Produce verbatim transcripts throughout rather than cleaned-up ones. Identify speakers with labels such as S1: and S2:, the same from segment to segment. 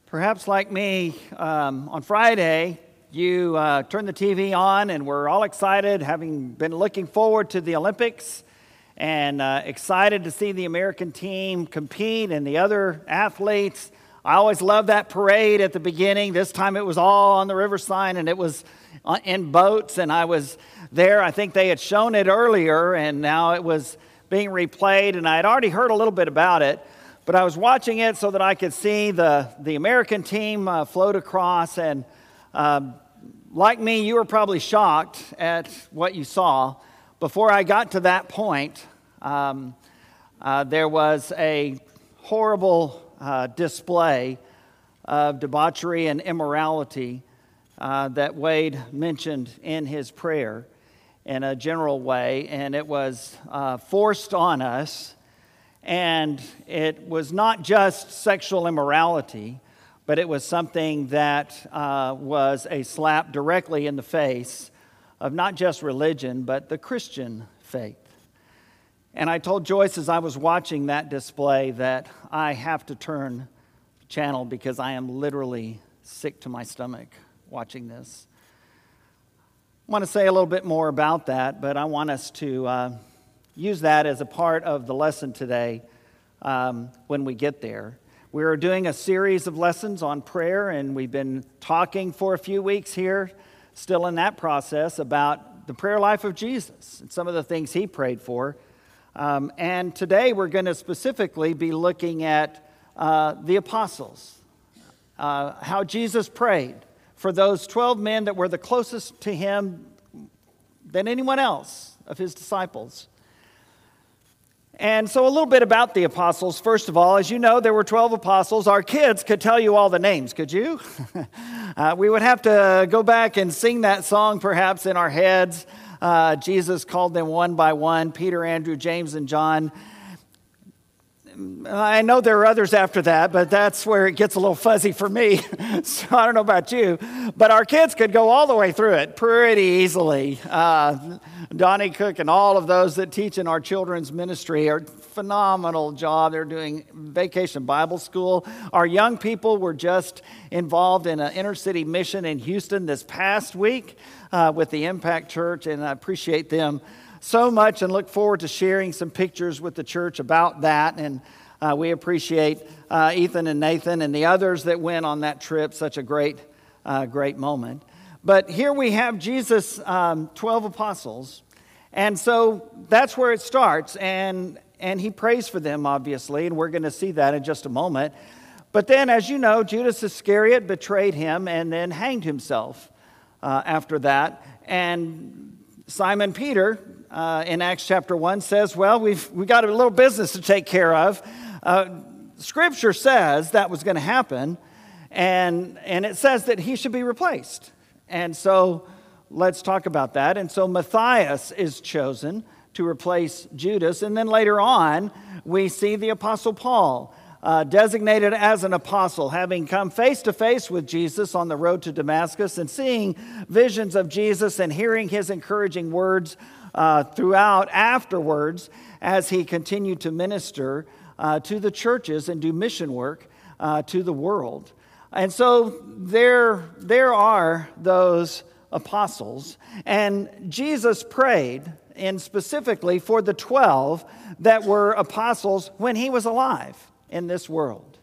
S1: Perhaps like me, um, on Friday, you uh, turned the T V on and were all excited, having been looking forward to the Olympics and uh, excited to see the American team compete and the other athletes. I always love that parade at the beginning. This time it was all on the riverside and it was in boats, and I was there. I think they had shown it earlier, and now it was being replayed, and I had already heard a little bit about it. But I was watching it so that I could see the, the American team uh, float across. And um, like me, you were probably shocked at what you saw. Before I got to that point, um, uh, there was a horrible uh, display of debauchery and immorality uh, that Wade mentioned in his prayer in a general way. And it was uh, forced on us. And it was not just sexual immorality, but it was something that uh, was a slap directly in the face of not just religion, but the Christian faith. And I told Joyce as I was watching that display that I have to turn the channel because I am literally sick to my stomach watching this. I want to say a little bit more about that, but I want us to Uh, use that as a part of the lesson today um, when we get there. We are doing a series of lessons on prayer, and we've been talking for a few weeks here, still in that process, about the prayer life of Jesus and some of the things he prayed for. Um, and today we're going to specifically be looking at uh, the apostles, uh, how Jesus prayed for those twelve men that were the closest to him than anyone else of his disciples. And so a little bit about the apostles. First of all, as you know, there were twelve apostles. Our kids could tell you all the names, could you? uh, we would have to go back and sing that song perhaps in our heads. Uh, Jesus called them one by one, Peter, Andrew, James, and John. I know there are others after that, but that's where it gets a little fuzzy for me. So I don't know about you. But our kids could go all the way through it pretty easily. Uh, Donnie Cook and all of those that teach in our children's ministry are phenomenal job. They're doing Vacation Bible School. Our young people were just involved in an inner city mission in Houston this past week uh, with the Impact Church, and I appreciate them so much and look forward to sharing some pictures with the church about that. And uh, we appreciate uh, Ethan and Nathan and the others that went on that trip. Such a great, uh, great moment. But here we have Jesus' um, twelve apostles. And so that's where it starts. And, and he prays for them, obviously. And we're going to see that in just a moment. But then, as you know, Judas Iscariot betrayed him and then hanged himself uh, after that. And Simon Peter, Uh, in Acts chapter one, says, well, we've we got a little business to take care of. Uh, scripture says that was going to happen, and, and it says that he should be replaced. And so let's talk about that. And so Matthias is chosen to replace Judas. And then later on, we see the Apostle Paul, uh, designated as an apostle, having come face to face with Jesus on the road to Damascus and seeing visions of Jesus and hearing his encouraging words Uh, throughout afterwards as he continued to minister uh, to the churches and do mission work uh, to the world. And so there, there are those apostles. And Jesus prayed in specifically for the twelve that were apostles when he was alive in this world.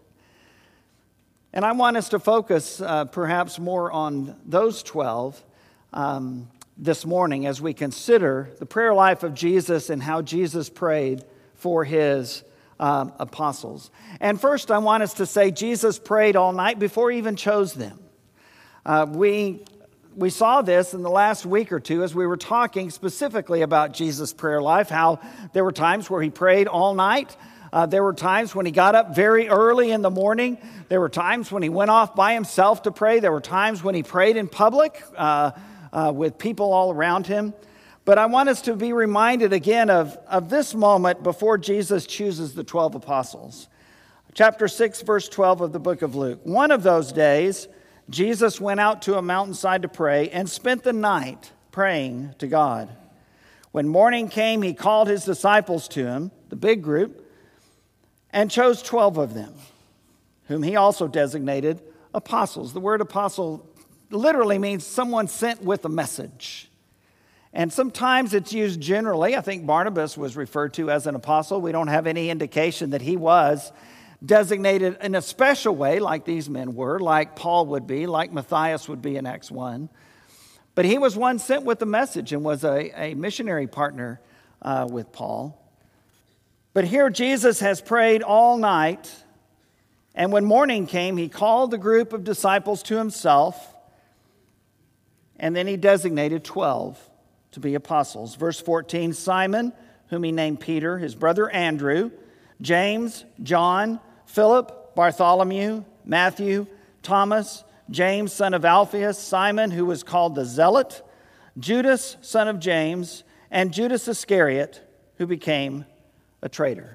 S1: And I want us to focus uh, perhaps more on those twelve um this morning as we consider the prayer life of Jesus and how Jesus prayed for his um, apostles. And first, I want us to say Jesus prayed all night before he even chose them. Uh, we we saw this in the last week or two as we were talking specifically about Jesus' prayer life, how there were times where he prayed all night. Uh, there were times when he got up very early in the morning. There were times when he went off by himself to pray. There were times when he prayed in public uh Uh, with people all around him. But I want us to be reminded again of, of this moment before Jesus chooses the twelve apostles. Chapter six, verse twelve of the book of Luke. One of those days, Jesus went out to a mountainside to pray and spent the night praying to God. When morning came, he called his disciples to him, the big group, and chose twelve of them, whom he also designated apostles. The word apostle literally means someone sent with a message. And sometimes it's used generally. I think Barnabas was referred to as an apostle. We don't have any indication that he was designated in a special way like these men were, like Paul would be, like Matthias would be in Acts one. But he was one sent with a message and was a, a missionary partner uh, with Paul. But here Jesus has prayed all night, and when morning came, he called the group of disciples to himself, and then he designated twelve to be apostles. Verse fourteen, Simon, whom he named Peter, his brother Andrew, James, John, Philip, Bartholomew, Matthew, Thomas, James, son of Alphaeus, Simon, who was called the Zealot, Judas, son of James, and Judas Iscariot, who became a traitor.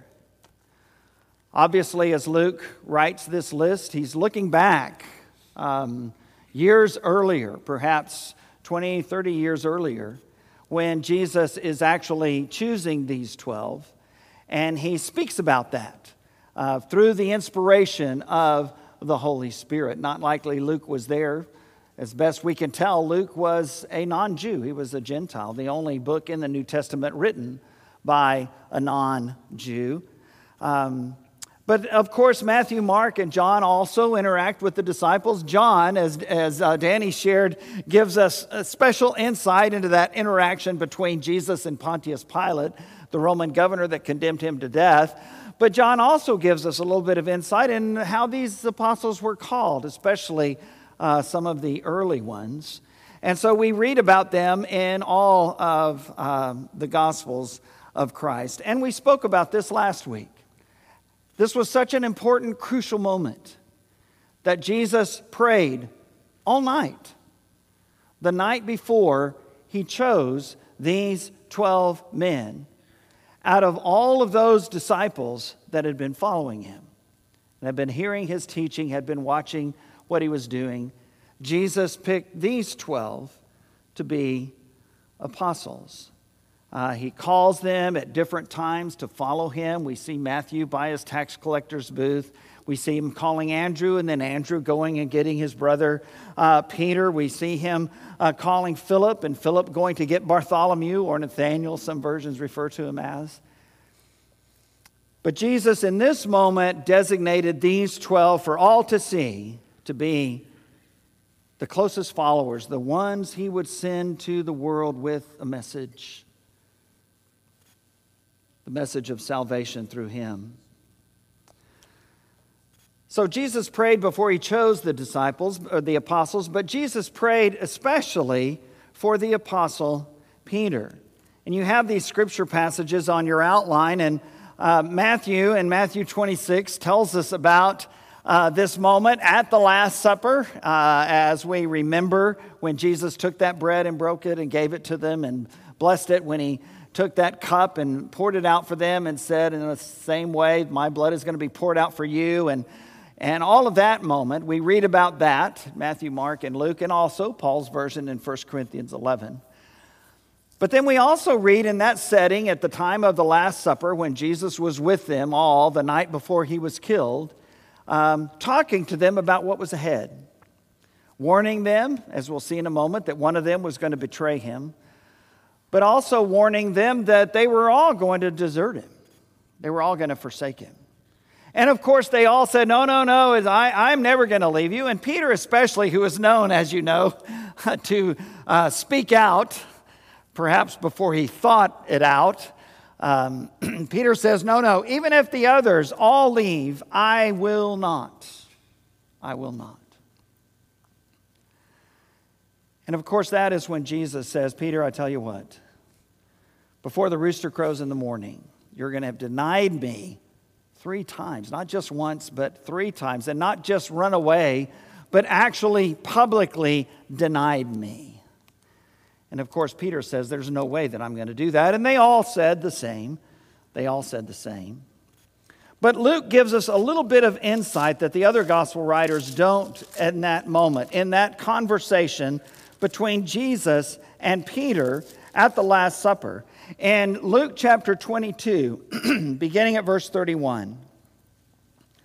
S1: Obviously, as Luke writes this list, he's looking back um, years earlier, perhaps twenty, thirty years earlier, when Jesus is actually choosing these twelve. And he speaks about that uh, through the inspiration of the Holy Spirit. Not likely Luke was there. As best we can tell, Luke was a non-Jew. He was a Gentile, the only book in the New Testament written by a non-Jew. Um, but of course, Matthew, Mark, and John also interact with the disciples. John, as, as uh, Danny shared, gives us a special insight into that interaction between Jesus and Pontius Pilate, the Roman governor that condemned him to death. But John also gives us a little bit of insight in how these apostles were called, especially uh, some of the early ones. And so we read about them in all of um, the Gospels of Christ. And we spoke about this last week. This was such an important, crucial moment that Jesus prayed all night, the night before he chose these twelve men out of all of those disciples that had been following him and had been hearing his teaching, had been watching what he was doing. Jesus picked these twelve to be apostles. Uh, he calls them at different times to follow him. We see Matthew by his tax collector's booth. We see him calling Andrew, and then Andrew going and getting his brother uh, Peter. We see him uh, calling Philip, and Philip going to get Bartholomew, or Nathaniel, some versions refer to him as. But Jesus, in this moment, designated these twelve for all to see to be the closest followers, the ones he would send to the world with a message, the message of salvation through him. So Jesus prayed before he chose the disciples, or the apostles, but Jesus prayed especially for the apostle Peter. And you have these scripture passages on your outline, and uh, Matthew in Matthew twenty-six tells us about uh, this moment at the Last Supper, uh, as we remember when Jesus took that bread and broke it and gave it to them and blessed it, when he took that cup and poured it out for them and said, in the same way, my blood is going to be poured out for you. And And all of that moment, we read about that, Matthew, Mark, and Luke, and also Paul's version in First Corinthians eleven. But then we also read in that setting at the time of the Last Supper, when Jesus was with them all the night before he was killed, um, talking to them about what was ahead, warning them, as we'll see in a moment, that one of them was going to betray him, but also warning them that they were all going to desert him. They were all going to forsake him. And of course, they all said, no, no, no, I, I'm never going to leave you. And Peter especially, who was known, as you know, to uh, speak out, perhaps before he thought it out, um, Peter says, no, no, even if the others all leave, I will not. I will not. And of course, that is when Jesus says, Peter, I tell you what, before the rooster crows in the morning, you're going to have denied me three times, not just once, but three times, and not just run away, but actually publicly denied me. And of course, Peter says, there's no way that I'm going to do that. And they all said the same. They all said the same. But Luke gives us a little bit of insight that the other gospel writers don't in that moment, in that conversation between Jesus and Peter at the Last Supper. In Luke chapter twenty-two, beginning at verse thirty-one,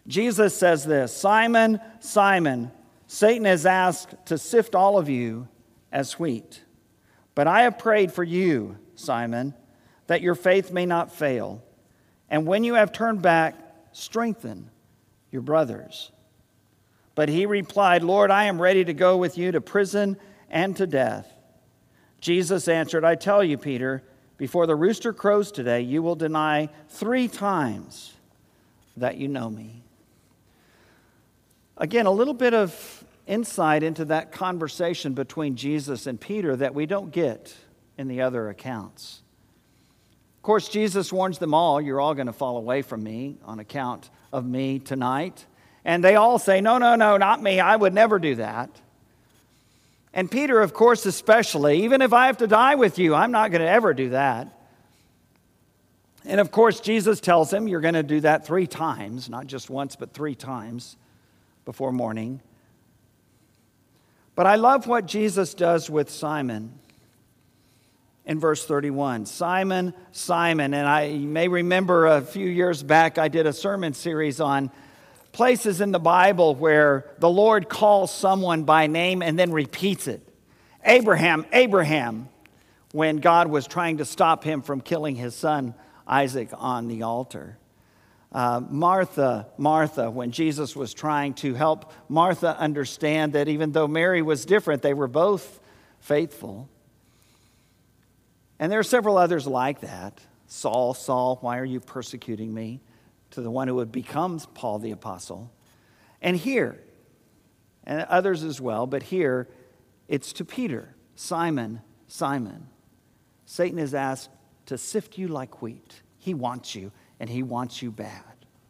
S1: Jesus says this, Simon, Simon, Satan has asked to sift all of you as wheat. But I have prayed for you, Simon, that your faith may not fail. And when you have turned back, strengthen your brothers. But he replied, Lord, I am ready to go with you to prison and to death. Jesus answered, I tell you, Peter, before the rooster crows today, you will deny three times that you know me. Again, a little bit of insight into that conversation between Jesus and Peter that we don't get in the other accounts. Of course, Jesus warns them all, you're all going to fall away from me on account of me tonight. And they all say, no, no, no, not me. I would never do that. And Peter, of course, especially, even if I have to die with you, I'm not going to ever do that. And of course, Jesus tells him, you're going to do that three times, not just once, but three times before morning. But I love what Jesus does with Simon in verse thirty-one. Simon, Simon, and I you may remember a few years back I did a sermon series on places in the Bible where the Lord calls someone by name and then repeats it. Abraham, Abraham, when God was trying to stop him from killing his son Isaac on the altar. Uh, Martha, Martha, when Jesus was trying to help Martha understand that even though Mary was different, they were both faithful. And there are several others like that. Saul, Saul, why are you persecuting me? To the one who would become Paul the Apostle. And here, and others as well, but here it's to Peter, Simon, Simon. Satan is asked to sift you like wheat. He wants you, and he wants you bad.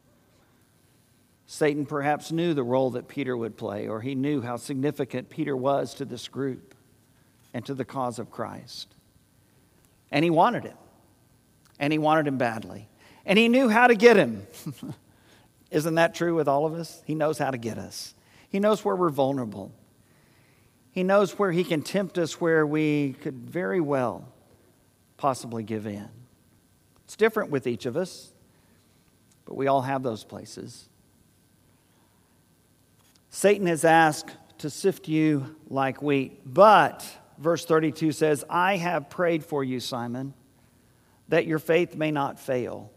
S1: Satan perhaps knew the role that Peter would play, or he knew how significant Peter was to this group and to the cause of Christ. And he wanted him, and he wanted him badly. And he knew how to get him. Isn't that true with all of us? He knows how to get us. He knows where we're vulnerable. He knows where he can tempt us where we could very well possibly give in. It's different with each of us, but we all have those places. Satan has asked to sift you like wheat, but, verse thirty-two says, I have prayed for you, Simon, that your faith may not fail.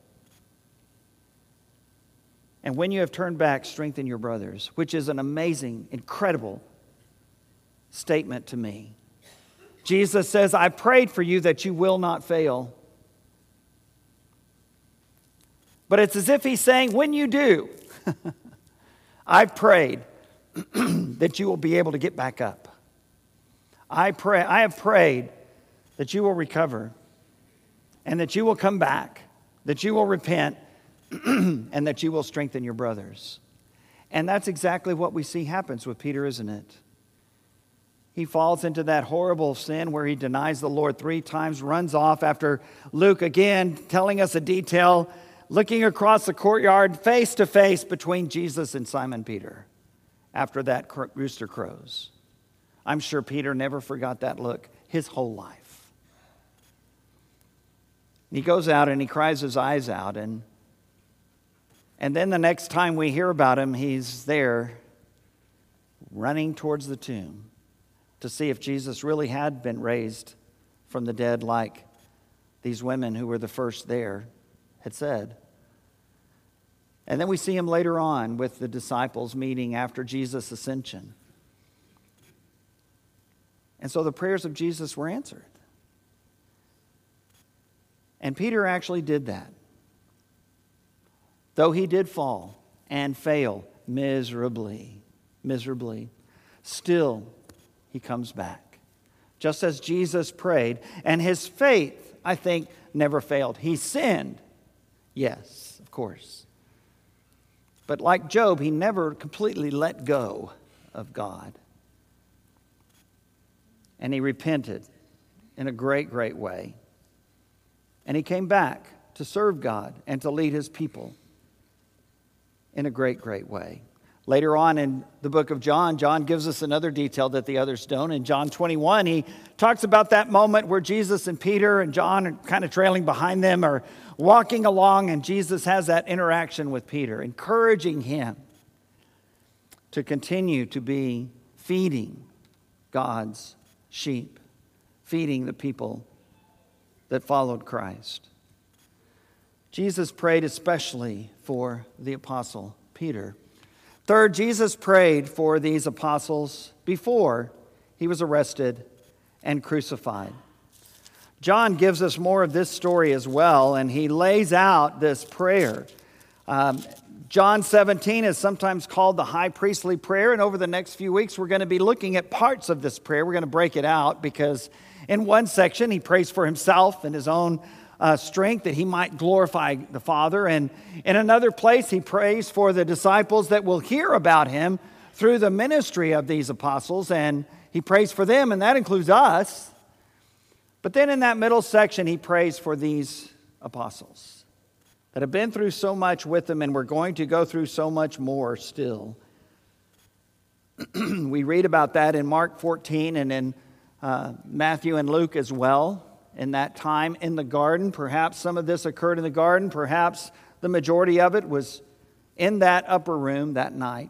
S1: And when you have turned back, strengthen your brothers, which is an amazing, incredible statement to me. Jesus says, I prayed for you that you will not fail. But it's as if he's saying, when you do, I prayed that you will be able to get back up. I pray, I have prayed that you will recover and that you will come back, that you will repent, and that you will strengthen your brothers. And that's exactly what we see happens with Peter, isn't it? He falls into that horrible sin where he denies the Lord three times, runs off after Luke again telling us a detail, looking across the courtyard face to face between Jesus and Simon Peter after that rooster crows. I'm sure Peter never forgot that look his whole life. He goes out and he cries his eyes out, and And then the next time we hear about him, he's there running towards the tomb to see if Jesus really had been raised from the dead like these women who were the first there had said. And then we see him later on with the disciples meeting after Jesus' ascension. And so the prayers of Jesus were answered. And Peter actually did that. Though he did fall and fail miserably, miserably, still he comes back. Just as Jesus prayed, and his faith, I think, never failed. He sinned, yes, of course. But like Job, he never completely let go of God. And he repented in a great, great way. And he came back to serve God and to lead his people in a great, great way. Later on in the book of John, John gives us another detail that the others don't. In John twenty-one, he talks about that moment where Jesus and Peter and John are kind of trailing behind them, are walking along, and Jesus has that interaction with Peter, encouraging him to continue to be feeding God's sheep, feeding the people that followed Christ. Jesus prayed especially for the apostle Peter. Third, Jesus prayed for these apostles before he was arrested and crucified. John gives us more of this story as well, and he lays out this prayer. Um, John seventeen is sometimes called the high priestly prayer, and over the next few weeks we're going to be looking at parts of this prayer. We're going to break it out because in one section he prays for himself and his own uh, strength that he might glorify the Father, and in another place he prays for the disciples that will hear about him through the ministry of these apostles, and he prays for them, and that includes us. But then in that middle section, he prays for these apostles that have been through so much with him, and we're going to go through so much more still. We read about that in Mark fourteen and in uh, Matthew and Luke as well. In that time in the garden, perhaps some of this occurred in the garden, perhaps the majority of it was in that upper room that night,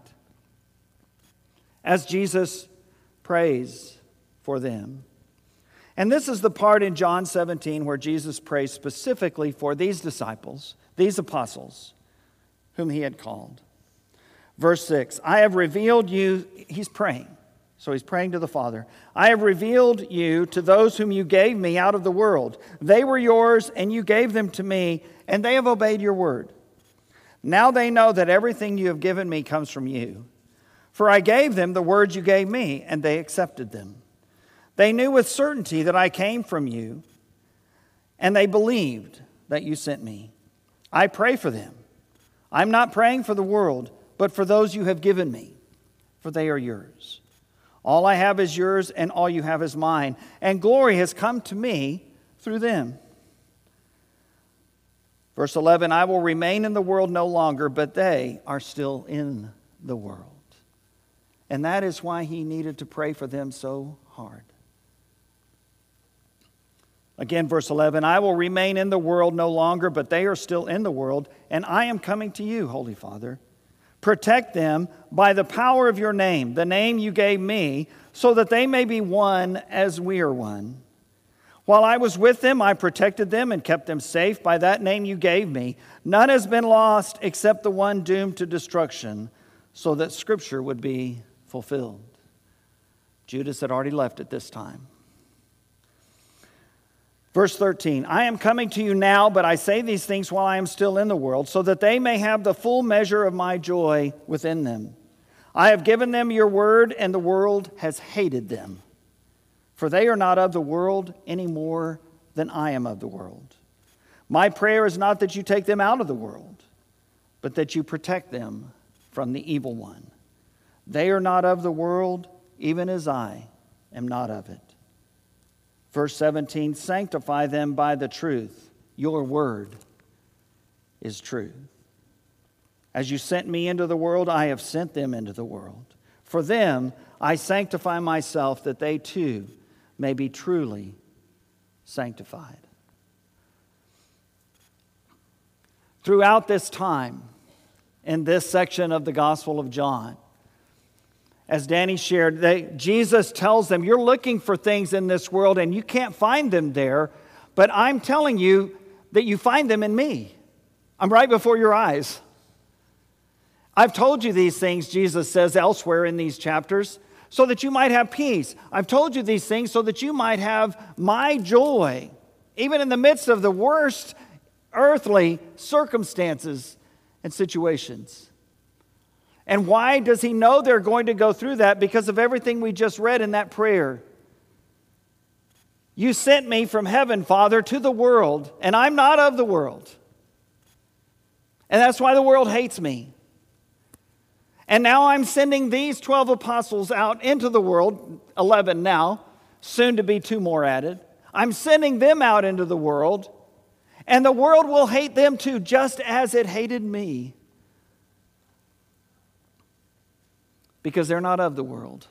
S1: as Jesus prays for them. And this is the part in John seventeen where Jesus prays specifically for these disciples, these apostles, whom he had called. Verse six, I have revealed you, he's praying, so he's praying to the Father. I have revealed you to those whom you gave me out of the world. They were yours, and you gave them to me, and they have obeyed your word. Now they know that everything you have given me comes from you. For I gave them the words you gave me, and they accepted them. They knew with certainty that I came from you, and they believed that you sent me. I pray for them. I'm not praying for the world, but for those you have given me, for they are yours. All I have is yours, and all you have is mine, and glory has come to me through them. Verse eleven, I will remain in the world no longer, but they are still in the world. And that is why he needed to pray for them so hard. Again, verse eleven, I will remain in the world no longer, but they are still in the world, and I am coming to you, Holy Father. Protect them by the power of your name, the name you gave me, so that they may be one as we are one. While I was with them, I protected them and kept them safe by that name you gave me. None has been lost except the one doomed to destruction, so that Scripture would be fulfilled. Judas had already left at this time. Verse thirteen, I am coming to you now, but I say these things while I am still in the world, so that they may have the full measure of my joy within them. I have given them your word, and the world has hated them. For they are not of the world any more than I am of the world. My prayer is not that you take them out of the world, but that you protect them from the evil one. They are not of the world, even as I am not of it. Verse seventeen, sanctify them by the truth. Your word is truth. As you sent me into the world, I have sent them into the world. For them I sanctify myself, that they too may be truly sanctified. Throughout this time, in this section of the Gospel of John, as Danny shared, they, Jesus tells them, you're looking for things in this world and you can't find them there, but I'm telling you that you find them in me. I'm right before your eyes. I've told you these things, Jesus says elsewhere in these chapters, so that you might have peace. I've told you these things so that you might have my joy, even in the midst of the worst earthly circumstances and situations. And why does he know they're going to go through that? Because of everything we just read in that prayer. You sent me from heaven, Father, to the world, and I'm not of the world. And that's why the world hates me. And now I'm sending these twelve apostles out into the world, eleven now, soon to be two more added. I'm sending them out into the world, and the world will hate them too, just as it hated me. because they're not of the world.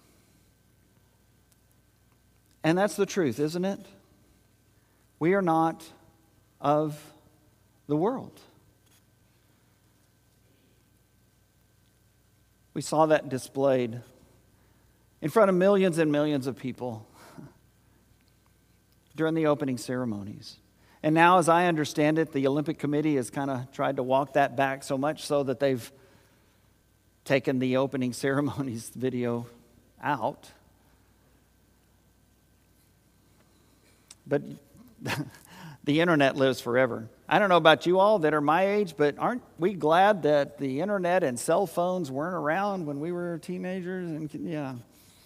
S1: And that's the truth, isn't it? We are not of the world. We saw that displayed in front of millions and millions of people during the opening ceremonies. And now, as I understand it, the Olympic Committee has kind of tried to walk that back so much so that they've taken the opening ceremonies video out. But the internet lives forever. I don't know about you all that are my age, but aren't we glad that the internet and cell phones weren't around when we were teenagers? And yeah.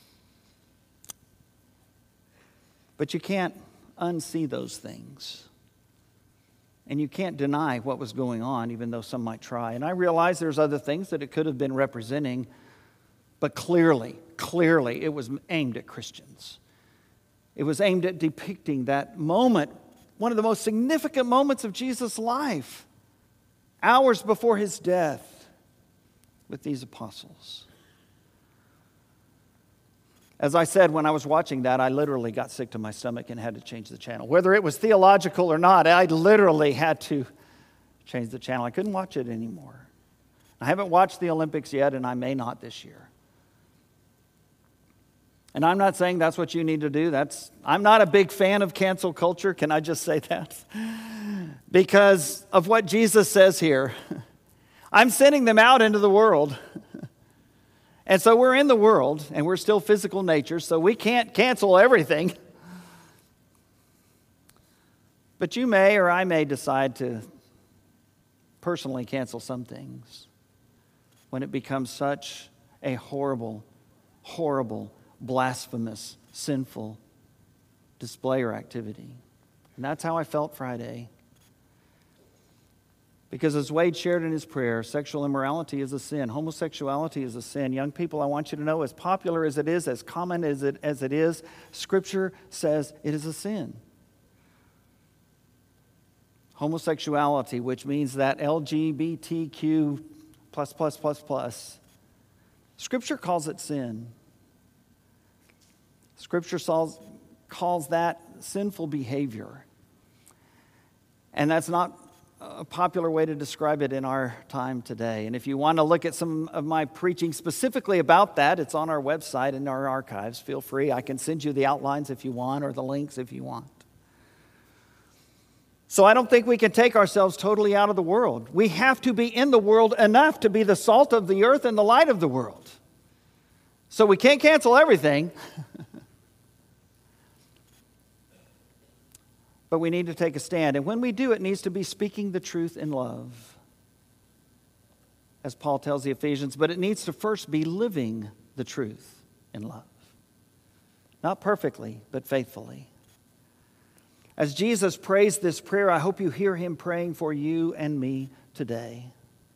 S1: But you can't unsee those things. And you can't deny what was going on, even though some might try. And I realize there's other things that it could have been representing, but clearly, clearly it was aimed at Christians. It was aimed at depicting that moment, one of the most significant moments of Jesus' life, hours before his death, with these apostles. As I said, when I was watching that, I literally got sick to my stomach and had to change the channel. Whether it was theological or not, I literally had to change the channel. I couldn't watch it anymore. I haven't watched the Olympics yet, and I may not this year. And I'm not saying that's what you need to do. That's I'm not a big fan of cancel culture. Can I just say that? Because of what Jesus says here. I'm sending them out into the world. And so we're in the world, and we're still physical nature, so we can't cancel everything. But you may or I may decide to personally cancel some things when it becomes such a horrible, horrible, blasphemous, sinful display or activity. And that's how I felt Friday. Because as Wade shared in his prayer, sexual immorality is a sin. Homosexuality is a sin. Young people, I want you to know, as popular as it is, as common as it, as it is, Scripture says it is a sin. Homosexuality, which means that L G B T Q plus, plus, plus, plus. Scripture calls it sin. Scripture calls, calls that sinful behavior. And that's not a popular way to describe it in our time today. And if you want to look at some of my preaching specifically about that, it's on our website in our archives. Feel free. I can send you the outlines if you want, or the links if you want. So I don't think we can take ourselves totally out of the world. We have to be in the world enough to be the salt of the earth and the light of the world. So we can't cancel everything. But we need to take a stand. And when we do, it needs to be speaking the truth in love, as Paul tells the Ephesians. But it needs to first be living the truth in love. Not perfectly, but faithfully. As Jesus prays this prayer, I hope you hear him praying for you and me today.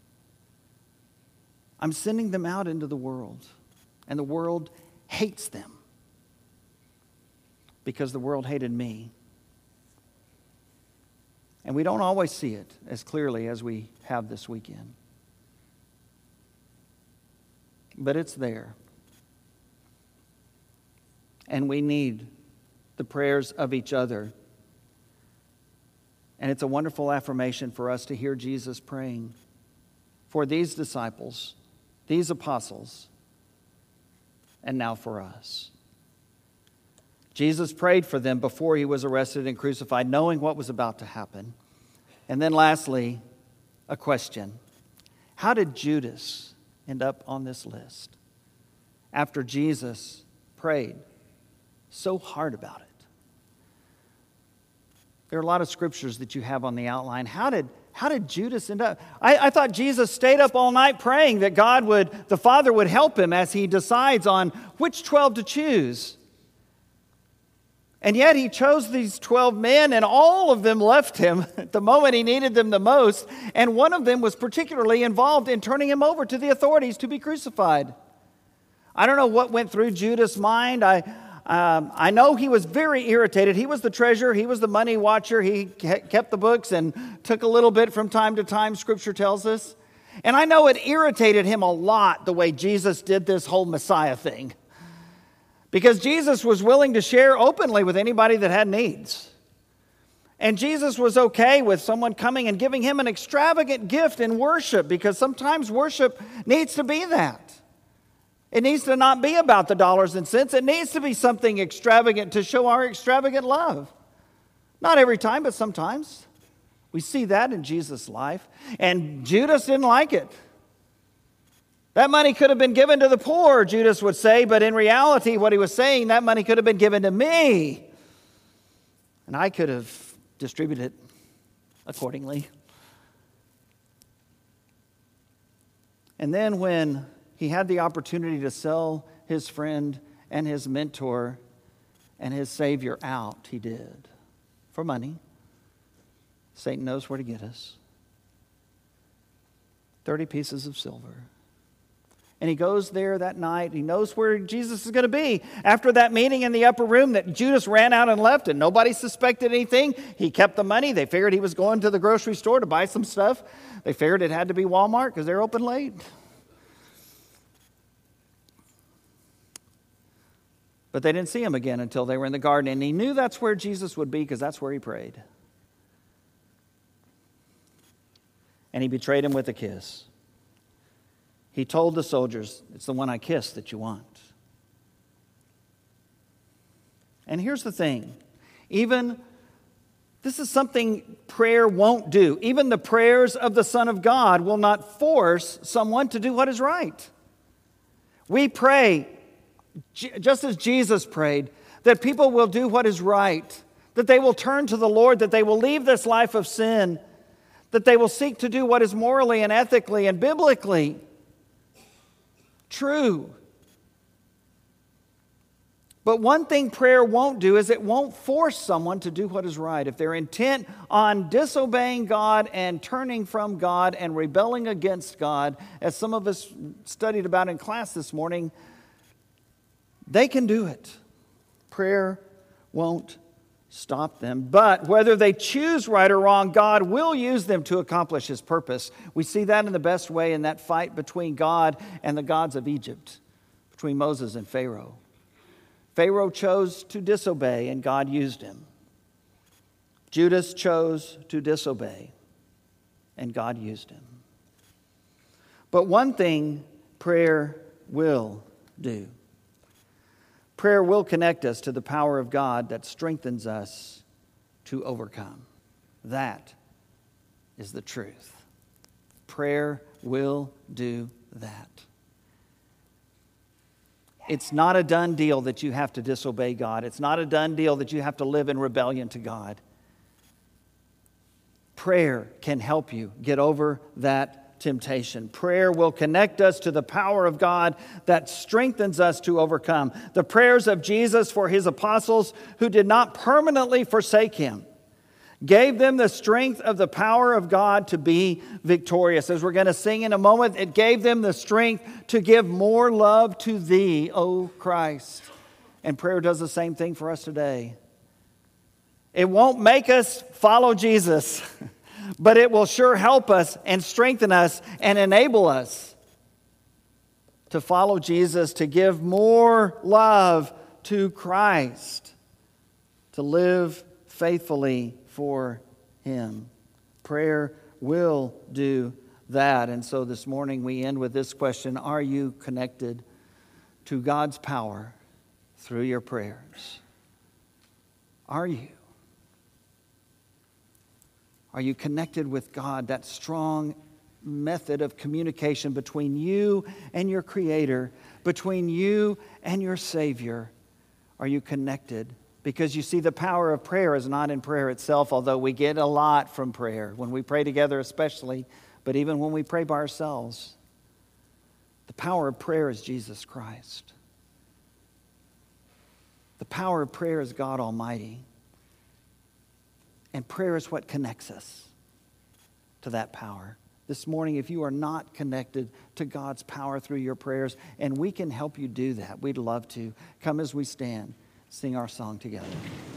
S1: I'm sending them out into the world, and the world hates them because the world hated me. And we don't always see it as clearly as we have this weekend. But it's there. And we need the prayers of each other. And it's a wonderful affirmation for us to hear Jesus praying for these disciples, these apostles, and now for us. Jesus prayed for them before he was arrested and crucified, knowing what was about to happen. And then lastly, a question. How did Judas end up on this list after Jesus prayed so hard about it? There are a lot of scriptures that you have on the outline. How did, how did Judas end up? I, I thought Jesus stayed up all night praying that God would, the Father would help him as he decides on which twelve to choose. And yet he chose these twelve men, and all of them left him at the moment he needed them the most. And one of them was particularly involved in turning him over to the authorities to be crucified. I don't know what went through Judas' mind. I, um, I know he was very irritated. He was the treasurer. He was the money watcher. He kept the books and took a little bit from time to time, Scripture tells us. And I know it irritated him a lot the way Jesus did this whole Messiah thing. Because Jesus was willing to share openly with anybody that had needs. And Jesus was okay with someone coming and giving him an extravagant gift in worship, because sometimes worship needs to be that. It needs to not be about the dollars and cents. It needs to be something extravagant to show our extravagant love. Not every time, but sometimes. We see that in Jesus' life. And Judas didn't like it. That money could have been given to the poor, Judas would say, but in reality, what he was saying, that money could have been given to me. And I could have distributed it accordingly. And then when he had the opportunity to sell his friend and his mentor and his Savior out, he did. For money. Satan knows where to get us. thirty pieces of silver. And he goes there that night. He knows where Jesus is going to be. After that meeting in the upper room that Judas ran out and left and nobody suspected anything, he kept the money. They figured he was going to the grocery store to buy some stuff. They figured it had to be Walmart because they're open late. But they didn't see him again until they were in the garden. And he knew that's where Jesus would be because that's where he prayed. And he betrayed him with a kiss. He told the soldiers, it's the one I kissed that you want. And here's the thing. Even, this is something prayer won't do. Even the prayers of the Son of God will not force someone to do what is right. We pray, just as Jesus prayed, that people will do what is right, that they will turn to the Lord, that they will leave this life of sin, that they will seek to do what is morally and ethically and biblically true. But one thing prayer won't do is it won't force someone to do what is right. If they're intent on disobeying God and turning from God and rebelling against God, as some of us studied about in class this morning, they can do it. Prayer won't stop them. But whether they choose right or wrong, God will use them to accomplish His purpose. We see that in the best way in that fight between God and the gods of Egypt, between Moses and Pharaoh. Pharaoh chose to disobey, and God used him. Judas chose to disobey, and God used him. But one thing prayer will do. Prayer will connect us to the power of God that strengthens us to overcome. That is the truth. Prayer will do that. It's not a done deal that you have to disobey God. It's not a done deal that you have to live in rebellion to God. Prayer can help you get over that temptation. Prayer will connect us to the power of God that strengthens us to overcome. The prayers of Jesus for His apostles who did not permanently forsake Him gave them the strength of the power of God to be victorious. As we're going to sing in a moment, it gave them the strength to give more love to Thee, O Christ. And prayer does the same thing for us today. It won't make us follow Jesus, but it will sure help us and strengthen us and enable us to follow Jesus, to give more love to Christ, to live faithfully for Him. Prayer will do that. And so this morning we end with this question: are you connected to God's power through your prayers? Are you? Are you connected with God, that strong method of communication between you and your Creator, between you and your Savior? Are you connected? Because you see, the power of prayer is not in prayer itself, although we get a lot from prayer, when we pray together especially, but even when we pray by ourselves. The power of prayer is Jesus Christ. The power of prayer is God Almighty. And prayer is what connects us to that power. This morning, if you are not connected to God's power through your prayers, and we can help you do that, we'd love to. Come as we stand, sing our song together.